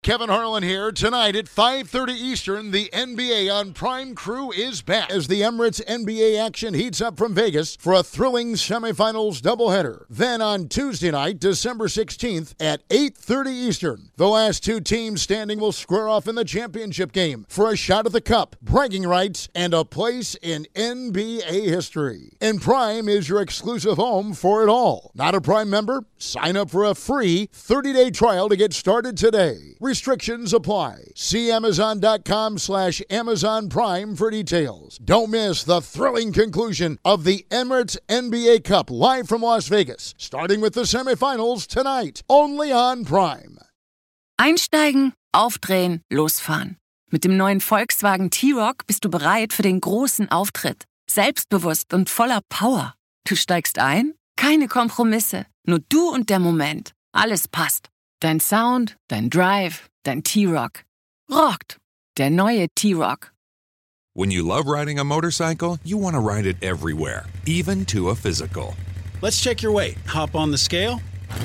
Kevin Harlan here. Tonight at 5:30 Eastern, the NBA on Prime Crew is back as the Emirates NBA action heats up from Vegas for a thrilling semifinals doubleheader. Then on Tuesday night, December 16th at 8:30 Eastern, the last two teams standing will square off in the championship game for a shot at the cup, bragging rights, and a place in NBA history. And Prime is your exclusive home for it all. Not a Prime member? Sign up for a free 30-day trial to get started today. Restrictions apply. See Amazon.com/Amazon Prime for details. Don't miss the thrilling conclusion of the Emirates NBA Cup live from Las Vegas, starting with the semifinals tonight, only on Prime. Einsteigen, aufdrehen, losfahren. Mit dem neuen Volkswagen T-Roc bist du bereit für den großen Auftritt. Selbstbewusst und voller Power. Du steigst ein? Keine Kompromisse. Nur du und der Moment. Alles passt. Dein Sound, dein Drive, dein T-Roc. Rockt. Der neue T-Roc. When you love riding a motorcycle, you want to ride it everywhere, even to a physical. Let's check your weight. Hop on the scale.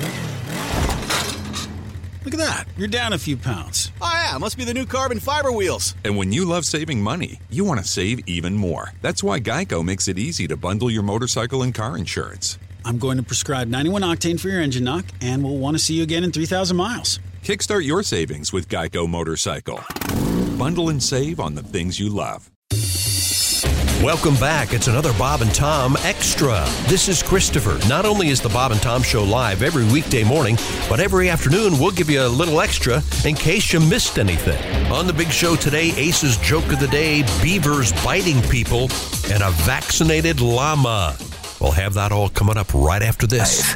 Look at that. You're down a few pounds. Oh, yeah. Must be the new carbon fiber wheels. And when you love saving money, you want to save even more. That's why Geico makes it easy to bundle your motorcycle and car insurance. I'm going to prescribe 91 octane for your engine knock, and we'll want to see you again in 3,000 miles. Kickstart your savings with Geico Motorcycle. Bundle and save on the things you love. Welcome back. It's another Bob and Tom Extra. This is Christopher. Not only is the Bob and Tom Show live every weekday morning, but every afternoon we'll give you a little extra in case you missed anything. On the big show today, Ace's joke of the day, beavers biting people, and a vaccinated llama. We'll have that all coming up right after this.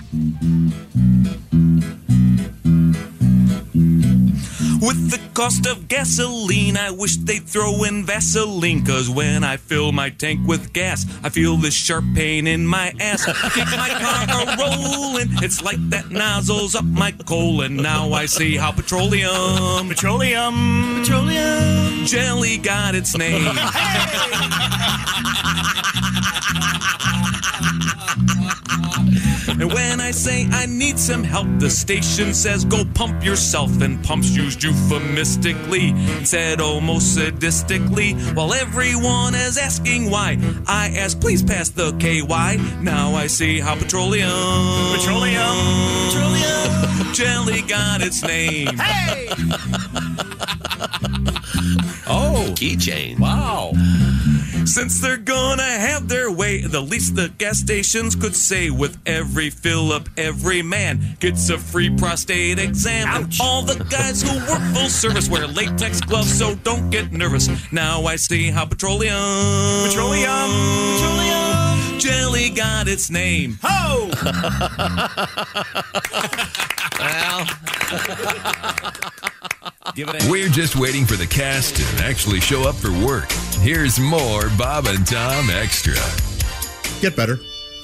With the cost of gasoline, I wish they'd throw in Vaseline. Cause when I fill my tank with gas, I feel this sharp pain in my ass. Keep my car rolling, it's like that nozzle's up my colon. Now I see how petroleum jelly got its name. And when I say I need some help, the station says go pump yourself, and pumps used euphemistically instead almost sadistically. While everyone is asking why, I ask please pass the KY. Now I see how petroleum jelly got its name. Hey! Oh, keychain. Wow. Since they're gonna have their way, the least the gas stations could say, with every fill up, every man gets a free prostate exam. Ouch. And all the guys who work full service wear latex gloves, so don't get nervous. Now I see how petroleum jelly got its name. Ho! Well... We're just waiting for the cast to actually show up for work. Here's more Bob and Tom Extra. Get better.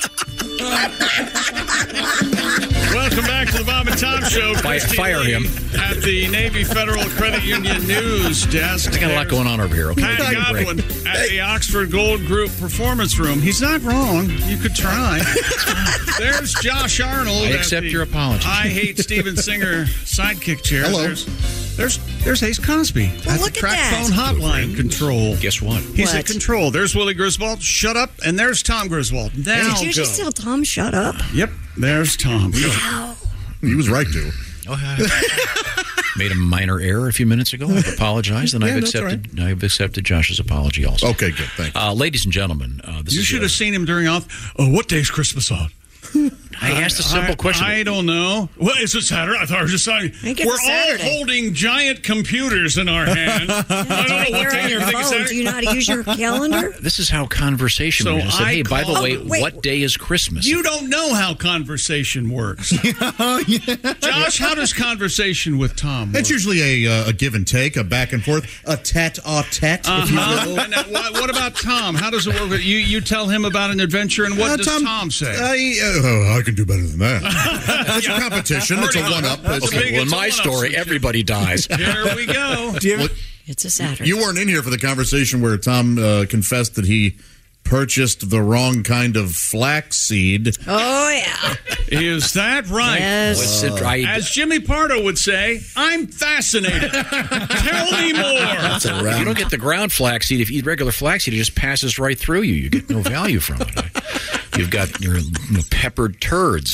Welcome back to the Bob and Tom Show. Fire him. At the Navy Federal Credit Union News Desk. I got a lot going on over here. Okay, Pat Godwin at the Oxford Gold Group Performance Room. He's not wrong. You could try. There's Josh Arnold. I accept your apology. I Hate Steven Singer sidekick chair. Hello. There's Ace Cosby at the track phone hotline control. Guess what? He's at control. There's Willie Griswold. Shut up. And there's Tom Griswold. Now Did you just tell Tom shut up? Yep. There's Tom. Wow. He was right to. Made a minor error a few minutes ago. I've apologized, and I've accepted Josh's apology also. Okay, good. Thank you. Ladies and gentlemen, you should have seen him during what day is Christmas on? I asked a simple question. I don't know. Well, is it Saturday? I thought it was just Sunday. We're all holding giant computers in our hand. I don't know what day everything is Saturday. Do you know how to use your calendar? This is how conversation works. So hey, by the way, what day is Christmas? You don't know how conversation works. Josh, how does conversation with Tom work? It's usually a give and take, a back and forth, a tete-a-tete, if you will. What about Tom? How does it work? You tell him about an adventure, and what does Tom say? I can do better than that. It's a competition. It's a one-up. Okay, well, in my story, everybody dies. Here we go. It's a Saturday. You weren't in here for the conversation where Tom confessed that he purchased the wrong kind of flaxseed. Oh, yeah. Is that right? Yes. As Jimmy Pardo would say, I'm fascinated. Tell me more. If you don't get the ground flaxseed, if you eat regular flaxseed, it just passes right through you. You get no value from it. You've got your peppered turds.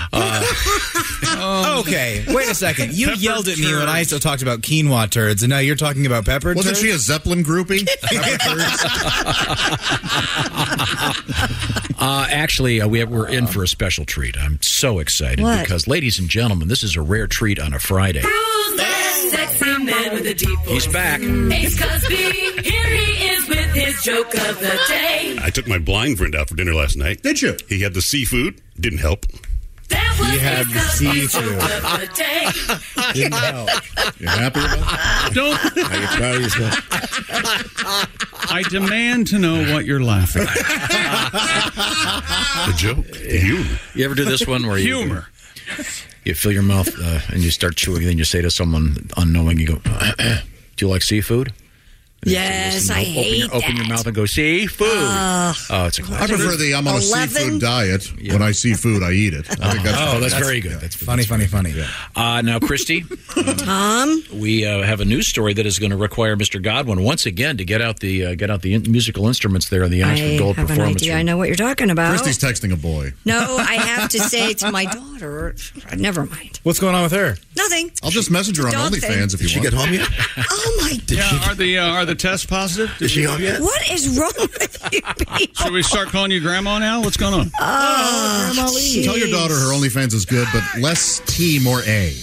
Okay, wait a second. You yelled at me when I still talked about quinoa turds, and now you're talking about peppered Wasn't turds? she a Zeppelin groupie? Actually, we're in for a special treat. I'm so excited because, ladies and gentlemen, this is a rare treat on a Friday. Who's that sexy man with a deep voice? He's back. Ace Cosby, here he is with his joke of the day. I took my blind friend out for dinner last night. Did you? He had the seafood. Didn't help. That was He had Ace the Cosby's seafood. joke of the day. Didn't help. You happy about that? Don't. Are you proud of yourself? I demand to know what you're laughing at. The joke. The humor. You ever do this one where Humor. you fill your mouth and you start chewing, and then you say to someone unknowing, you go, "Do you like seafood?" Yes, I hate that. Open your mouth and go, seafood. Oh, it's a I classic. prefer the I'm on a 11? seafood diet. When I see food, I eat it. I think that's very good. That's Funny. now, Christy, Tom? we have a news story that is going to require Mr. Godwin once again to get out the musical instruments there in the Oxford Gold I have an Performance idea. Room. I know what you're talking about. Christy's texting a boy. No, I have to say to my daughter, never mind. What's going on with her? Nothing. I'll just message her on Dog OnlyFans if you want. Did she get home yet? Oh, my God. Are the tests positive? Is she home yet? What is wrong with you people? Should we start calling you Grandma now? What's going on? Grandma Lee. Tell your daughter her OnlyFans is good, but less T, more A.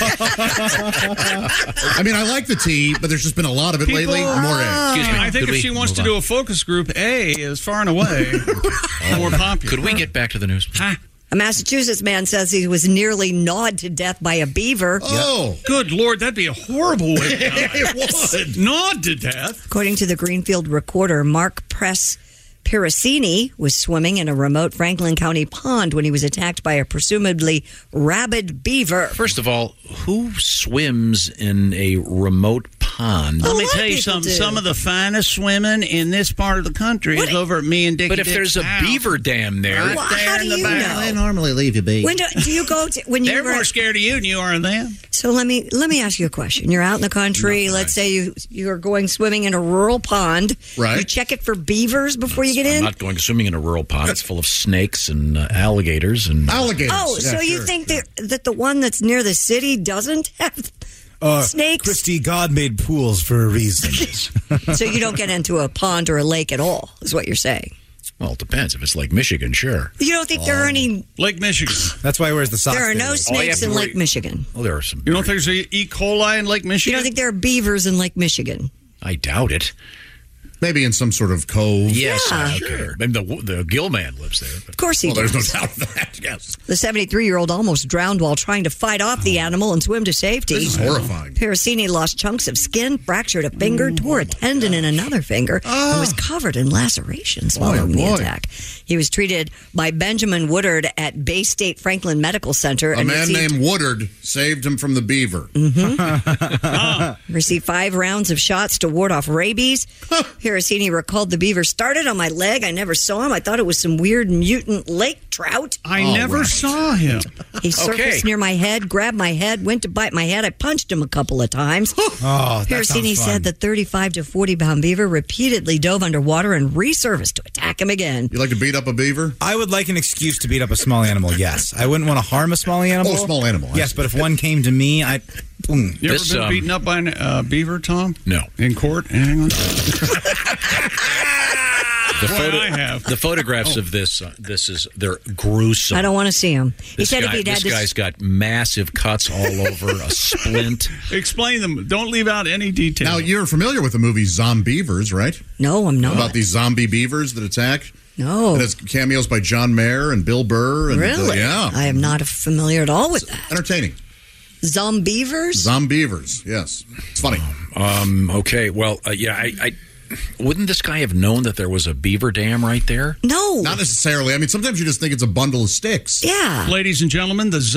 I mean, I like the T, but there's just been a lot of it lately. More A. Excuse me. I think Could if we she wants move to on? do a focus group, A is far and away more popular. Could we get back to the news? A Massachusetts man says he was nearly gnawed to death by a beaver. Oh, Good Lord, that'd be a horrible way to die. it would. Gnawed to death. According to the Greenfield Recorder, Mark Press Piracini was swimming in a remote Franklin County pond when he was attacked by a presumably rabid beaver. First of all, who swims in a remote pond? Let me lot of tell you people something. do. Some of the finest swimming in this part of the country is over at me and Dickie. But if there's a beaver dam there, right Well, there how in do the you back. know? normally leave you be. When do you go to when you They're were? more scared of you than you are of them. So let me ask you a question. You're out in the country. Let's say you're going swimming in a rural pond. Right. You check it for beavers before you get I'm in. not going swimming in a rural pond. It's full of snakes and alligators and Alligators. Oh, Yeah, so you sure. think that the one that's near the city doesn't have snakes? Christy, God made pools for a reason. So you don't get into a pond or a lake at all, is what you're saying. well, it depends. If it's Lake Michigan, sure. You don't think there are any? Lake Michigan. That's why he wears the socks. There are no All you snakes have in to Lake worry- Michigan. Oh, there are some. You don't think there's E. coli in Lake You Michigan? don't think there are beavers in Lake Michigan? I doubt it. Maybe in some sort of cove. Yes, Yeah. sure. Maybe the gill man lives there. But. Of course he Well, does. there's no doubt of that. Yes. The 73-year-old almost drowned while trying to fight off the animal and swim to safety. This is horrifying. Piracini lost chunks of skin, fractured a finger, tore a tendon in another finger, and was covered in lacerations following the attack. He was treated by Benjamin Woodard at Bay State Franklin Medical Center. A man named Woodard saved him from the beaver. Received 5 rounds of shots to ward off rabies. Piracini recalled the beaver started on my leg. I never saw him. I thought it was some weird mutant lake trout. I never saw him. He surfaced near my head, grabbed my head, went to bite my head. I punched him a couple of times. Oh, that Piracini sounds fun. said the 35 to 40 pound beaver repeatedly dove underwater and resurfaced to attack him again. You like to beat up a beaver? I would like an excuse to beat up a small animal, yes. I wouldn't want to harm a small animal. Oh, a small animal. Yes, but if one came to me, I'd... Boom. You ever been beaten up by a beaver, Tom? No. In court? Anything like The photographs of this, they're gruesome. I don't want to see him. He This said guy, if he'd had this guy's got massive cuts all over, a splint. Explain them. Don't leave out any detail. Now, you're familiar with the movie Zombievers, right? No, I'm not. About these zombie beavers that attack? No. It has cameos by John Mayer and Bill Burr. And, Really? yeah. I am not familiar at all with that. Entertaining. Zombievers? Zombievers, yes. It's funny. Okay, well, I wouldn't this guy have known that there was a beaver dam right there? No. Not necessarily. I mean, sometimes you just think it's a bundle of sticks. Yeah. Ladies and gentlemen, the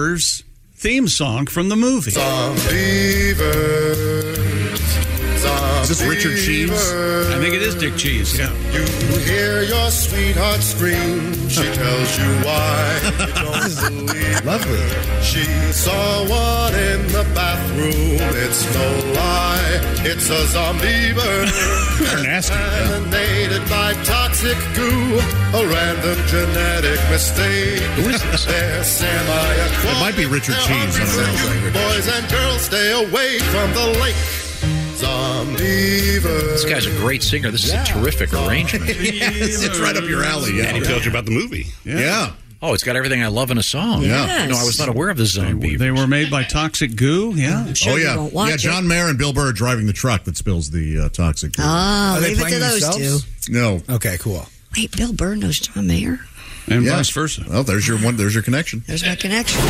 Zombievers theme song from the movie. Zombievers, Is this Richard Cheese? I think it is Dick Cheese, yeah. You hear your sweetheart scream. She tells you why you don't believe. Lovely. She saw one in the bathroom. It's no lie. It's a zombie bird. They're nasty. Contaminated by toxic goo. A random genetic mistake. Who is this? They're semi-aquatic. It might be Richard Cheese. Boys and girls, stay away from the lake. Zombie bird. This guy's a great singer. This is a terrific arrangement. Yes, it's right up your alley. Yeah. And he tells you about the movie. Yeah. Oh, it's got everything I love in a song. Yes. No, I was not aware of this zombie. They were made by Toxic Goo, yeah. Sure Yeah, John Mayer and Bill Burr are driving the truck that spills the toxic goo. Leave it to those two. No. Okay, cool. Wait, Bill Burr knows John Mayer? And vice versa. Well, there's your connection. There's my connection.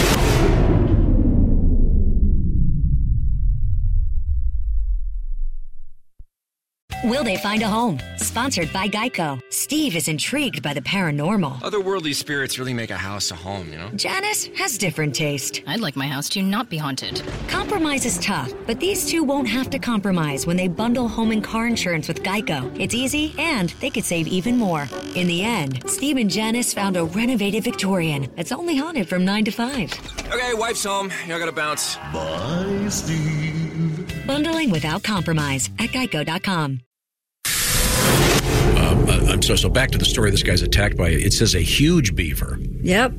Will they find a home? Sponsored by Geico. Steve is intrigued by the paranormal. Otherworldly spirits really make a house a home, you know? Janice has different taste. I'd like my house to not be haunted. Compromise is tough, but these two won't have to compromise when they bundle home and car insurance with Geico. It's easy, and they could save even more. In the end, Steve and Janice found a renovated Victorian that's only haunted from 9 to 5. Okay, wife's home. I gotta bounce. Bye, Steve. Bundling without compromise at Geico.com. So back to the story. This guy's attacked by, it says, a huge beaver. Yep.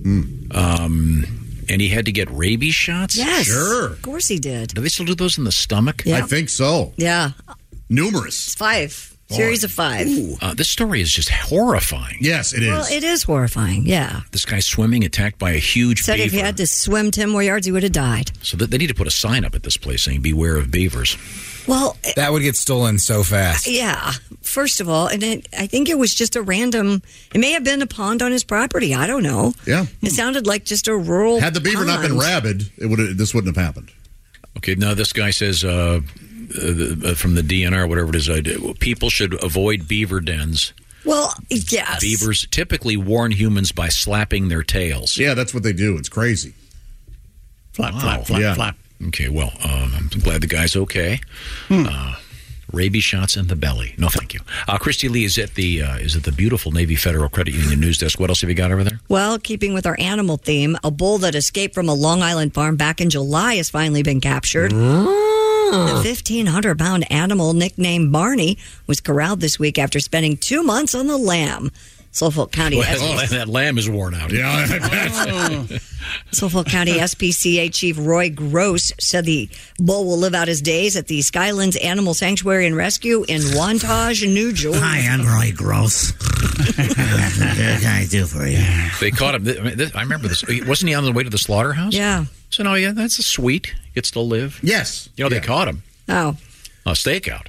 And he had to get rabies shots? Yes. Sure. Of course he did. Do they still do those in the stomach? Yep. I think so. Yeah. Numerous. It's 5. Series of 5. This story is just horrifying. Yes, it is. Well, it is horrifying, yeah. This guy swimming, attacked by a huge Said beaver. if he had to swim 10 more yards, he would have died. So they need to put a sign up at this place saying, beware of beavers. Well, that would get stolen so fast. Yeah. First of all, and I think it was just a random, it may have been a pond on his property. I don't know. Yeah. It sounded like just a rural Had the beaver not been pond. rabid, this wouldn't have happened. Okay, now this guy says from the DNR, whatever it is, people should avoid beaver dens. Well, yes. Beavers typically warn humans by slapping their tails. Yeah, that's what they do. It's crazy. Flap, flap, flap, flap. Okay, well, I'm glad the guy's okay. Rabies shots in the belly. No, thank you. Christy Lee is at the beautiful Navy Federal Credit Union news desk. What else have you got over there? Well, keeping with our animal theme, a bull that escaped from a Long Island farm back in July has finally been captured. The 1,500-pound animal, nicknamed Barney, was corralled this week after spending 2 months on the lam. Suffolk County. That lamb is worn out. Yeah, I bet. Suffolk County SPCA Chief Roy Gross said the bull will live out his days at the Skylands Animal Sanctuary and Rescue in Wantage, New Jersey. Hi, I'm Roy Gross. What can I do for you? They caught him. I remember this. Wasn't he on the way to the slaughterhouse? Yeah. So, no, yeah, that's sweet. Gets to live. Yes. You know, they caught him. Oh. A stakeout.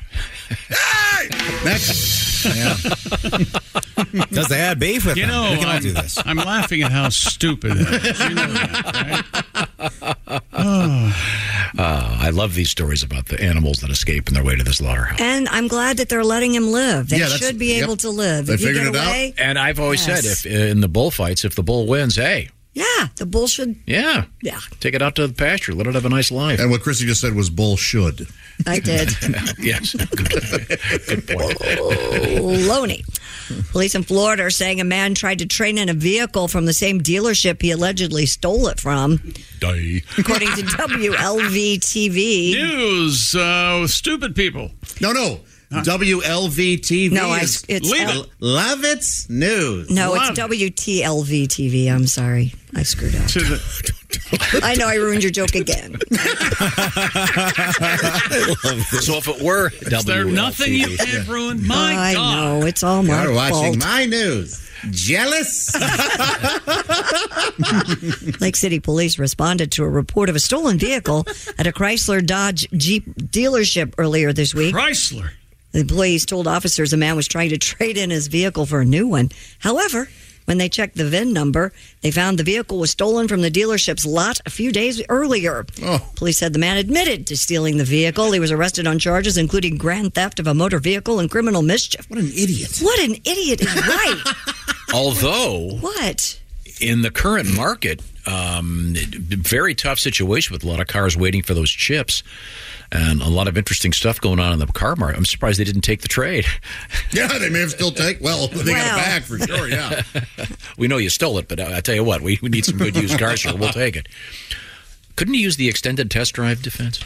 Does they add beef with You them? know, We can all do this. I'm laughing at how stupid that is. You know that, right? I love these stories about the animals that escape on their way to the slaughterhouse. And I'm glad that they're letting him live. They should be able to live. They if you figured get it out. away, And I've always said, if in the bullfights, if the bull wins, hey, yeah, the bull should. yeah, take it out to the pasture, let it have a nice life. And what Christy just said was bull should. I did. Yes, good point. Loney. Police in Florida are saying a man tried to trade in a vehicle from the same dealership he allegedly stole it from. According to WLV-TV. News, stupid people. No. WLV-TV. No, is it's Levitt's News. No, it's WTLV-TV. I'm sorry. I screwed up. I know I ruined your joke again. So if it were Is there nothing you can't ruin? My God. I know. It's all my You're watching fault. my news. Jealous? Lake City Police responded to a report of a stolen vehicle at a Chrysler Dodge Jeep dealership earlier this week. Chrysler. The employees told officers a man was trying to trade in his vehicle for a new one. However, when they checked the VIN number, they found the vehicle was stolen from the dealership's lot a few days earlier. Police said the man admitted to stealing the vehicle. He was arrested on charges including grand theft of a motor vehicle and criminal mischief. What an idiot. What an idiot is right. Although, What? in the current market, Very tough situation with a lot of cars waiting for those chips. And a lot of interesting stuff going on in the car market. I'm surprised they didn't take the trade. Yeah, they may have still taken. Well, they got it back for sure. Yeah, we know you stole it, but I tell you what, we need some good used cars here. We'll take it. Couldn't you use the extended test drive defense?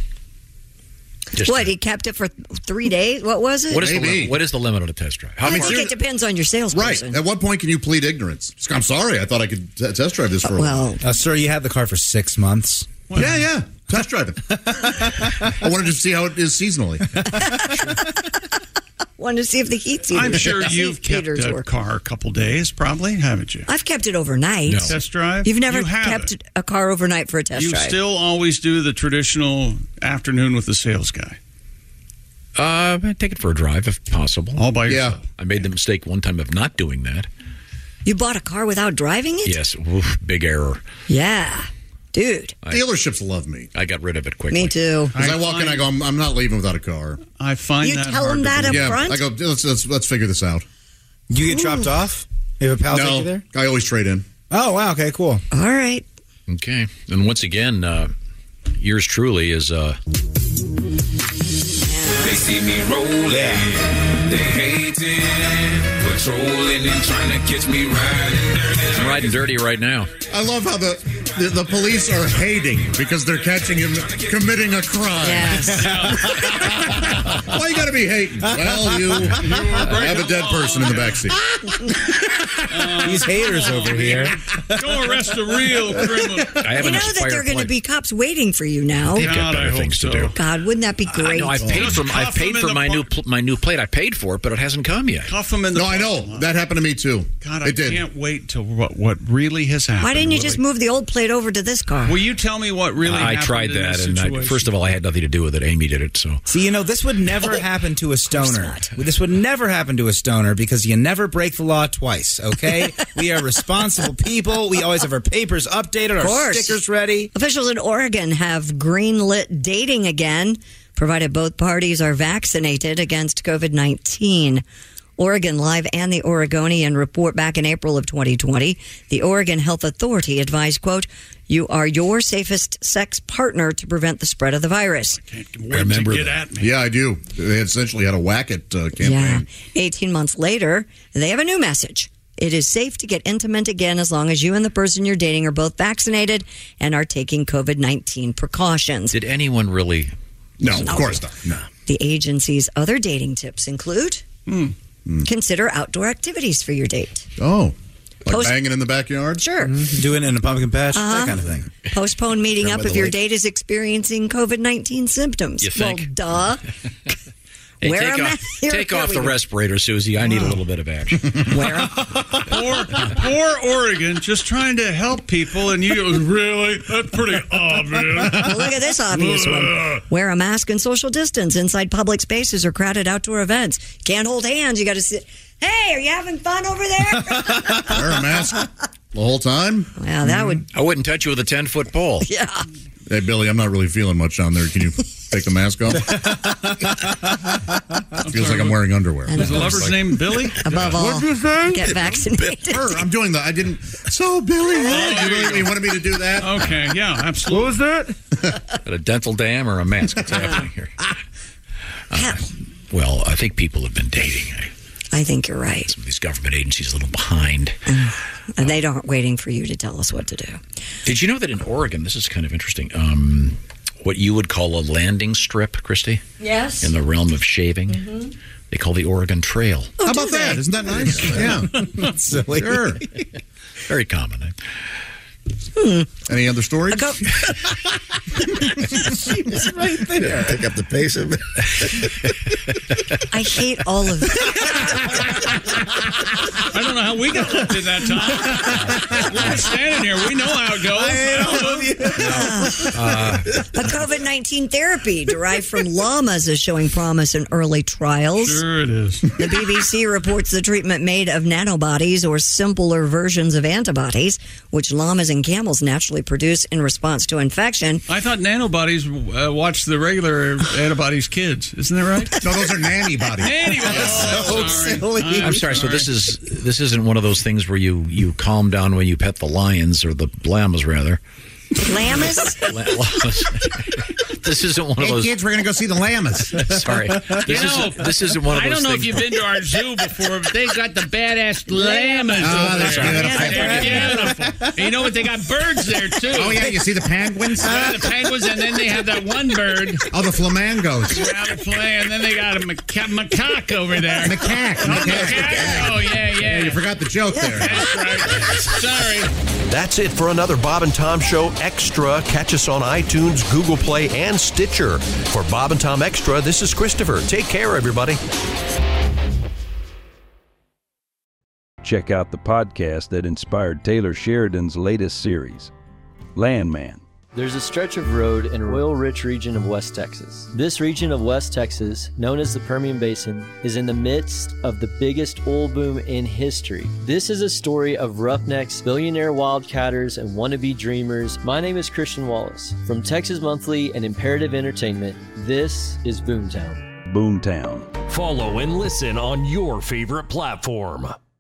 He kept it for 3 days? What was it? What is the limit on a test drive? I think it depends on your salesperson. Right. At what point can you plead ignorance? I'm sorry. I thought I could test drive this for a while. Sir, you had the car for 6 months. Well, yeah. Test drive it. I wanted to see how it is seasonally. Wanted to see if the heat seater. I'm sure you've kept a car a couple days, probably, haven't you? I've kept it overnight. No. Test drive? You've never kept a car overnight for a test drive? You still always do the traditional afternoon with the sales guy? I take it for a drive if possible. All by yourself? I made the mistake one time of not doing that. You bought a car without driving it? Yes. Oof, big error. Yeah. Dude. Dealerships love me. I got rid of it quickly. Me too. Because I walk in, I go, I'm not leaving without a car. I find you tell them that up front? I go, let's figure this out. You get dropped off? You have a pal take you there? I always trade in. Oh, wow. Okay, cool. All right. Okay. And once again, yours truly is... They see me rolling, they hating, patrolling and trying to catch me riding dirty. I'm riding dirty right now. I love how the police are hating because they're catching him committing a crime. Yes. Why you got to be hating? Well, you have a dead person in the backseat. These haters over here. Go arrest a real criminal. You know that there are going to be cops waiting for you now. They've got better things to do. God, wouldn't that be great? No, I've paid for my new plate. I paid for it, but it hasn't come yet. Cuff him in the I know. That happened to me, too. God, I can't wait till what really has happened. Why didn't you just move the old plate over to this car? Will you tell me what really happened? I tried that, and first of all, I had nothing to do with it. Amy did it, so... See, this would never happen to a stoner. This would never happen to a stoner because you never break the law twice, okay? We are responsible people. We always have our papers updated, our stickers ready. Officials in Oregon have greenlit dating again, provided both parties are vaccinated against COVID-19. Oregon Live and the Oregonian report back in April of 2020. The Oregon Health Authority advised, quote, you are your safest sex partner to prevent the spread of the virus. Remember to get at me. Yeah, I do. They essentially had a whack-it campaign. Yeah. 18 months later, they have a new message. It is safe to get intimate again as long as you and the person you're dating are both vaccinated and are taking COVID-19 precautions. Did anyone really? No, of course not. No. The agency's other dating tips include... Consider outdoor activities for your date. Oh, like banging in the backyard? Sure. Doing it in a pumpkin patch, that kind of thing. Postpone meeting up if your date is experiencing COVID-19 symptoms. You think? Well, duh. Hey, take off the respirator, Susie. I need a little bit of action. Poor Oregon, just trying to help people, and you go, really? That's pretty obvious. Well, look at this obvious one. Wear a mask and social distance inside public spaces or crowded outdoor events. Can't hold hands. You got to sit. Hey, are you having fun over there? Wear a mask the whole time? Well, that would... I wouldn't touch you with a 10-foot pole. Yeah. Hey, Billy, I'm not really feeling much on there. Can you take the mask off? Feels like I'm wearing underwear. Is the lover's name Billy? Above all, What'd you say? get vaccinated. I'm doing that. I didn't. So, Billy, you wanted me to do that? Okay, yeah, absolutely. What was that? A dental dam or a mask? What's happening here? Well, I think people have been dating. I think you're right. Some of these government agencies are a little behind. And they aren't waiting for you to tell us what to do. Did you know that in Oregon, this is kind of interesting, what you would call a landing strip, Christy? Yes. In the realm of shaving? They call the Oregon Trail. Oh, how about that? Isn't that nice? Yeah. That's silly. Sure. Very common. Any other stories? She was right there. Yeah, pick up the pace of it. I hate all of it. I don't know how we got up to that time. We're standing here. We know how it goes. A COVID-19 therapy derived from llamas is showing promise in early trials. Sure it is. The BBC reports the treatment made of nanobodies or simpler versions of antibodies, which llamas and protein camels naturally produce in response to infection. I thought nanobodies watch the regular antibodies kids. Isn't that right? No, those are nanny bodies. So silly. I'm sorry. So this isn't one of those things where you calm down when you pet the lions or the llamas, rather. Llamas? This isn't one of those. Hey, kids, we're going to go see the llamas. Sorry. This isn't one of those things. I don't know if you've been to our zoo before, but they got the badass llamas over there. They're beautiful. You know what? They got birds there, too. Oh, yeah. You see the penguins? The penguins, and then they have that one bird. Oh, the flamingos. And then they got a macaque over there. Macaque. Oh, yeah. You forgot the joke there. That's right. Sorry. That's it for another Bob and Tom Show Extra. Catch us on iTunes, Google Play, and Stitcher. For Bob and Tom Extra, this is Christopher. Take care, everybody. Check out the podcast that inspired Taylor Sheridan's latest series, Landman. There's a stretch of road in an oil-rich region of West Texas. This region of West Texas, known as the Permian Basin, is in the midst of the biggest oil boom in history. This is a story of roughnecks, billionaire wildcatters, and wannabe dreamers. My name is Christian Wallace. From Texas Monthly and Imperative Entertainment, this is Boomtown. Boomtown. Follow and listen on your favorite platform.